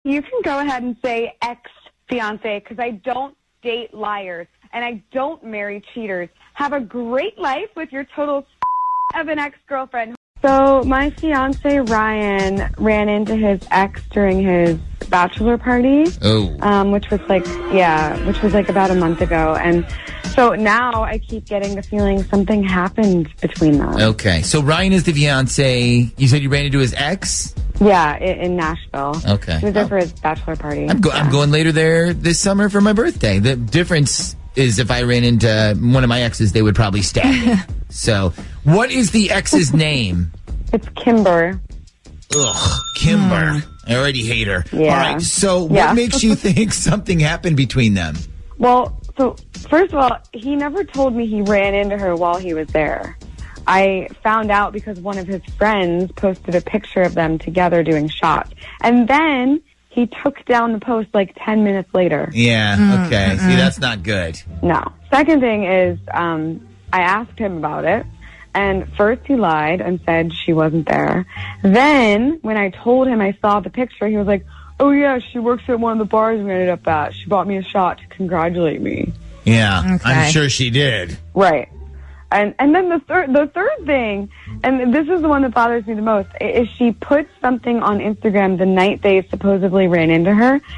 You can go ahead and say ex-fiance because I don't date liars and I don't marry cheaters. Have a great life with your total of an ex-girlfriend. So my fiance Ryan ran into his ex during his bachelor party, which was like about a month ago, and so now I keep getting the feeling something happened between them. Okay, so Ryan is the fiance. You said you ran into his ex? Yeah, in Nashville. Okay, he was there for his bachelor party. I'm going later there this summer for my birthday. The difference is if I ran into one of my exes, they would probably stab me. So, what is the ex's name? It's Kimber. Ugh, Kimber. I already hate her. Yeah. All right, so what makes you think something happened between them? Well, so first of all, he never told me he ran into her while he was there. I found out because one of his friends posted a picture of them together doing shots. And then he took down the post like 10 minutes later. Yeah, okay. See, that's not good. No. Second thing is, I asked him about it. And first he lied and said she wasn't there. Then when I told him I saw the picture, he was like, oh yeah, she works at one of the bars we ended up at. She bought me a shot to congratulate me. Yeah, okay. I'm sure she did. Right. And then the third thing, and this is the one that bothers me the most, is she put something on Instagram the night they supposedly ran into her.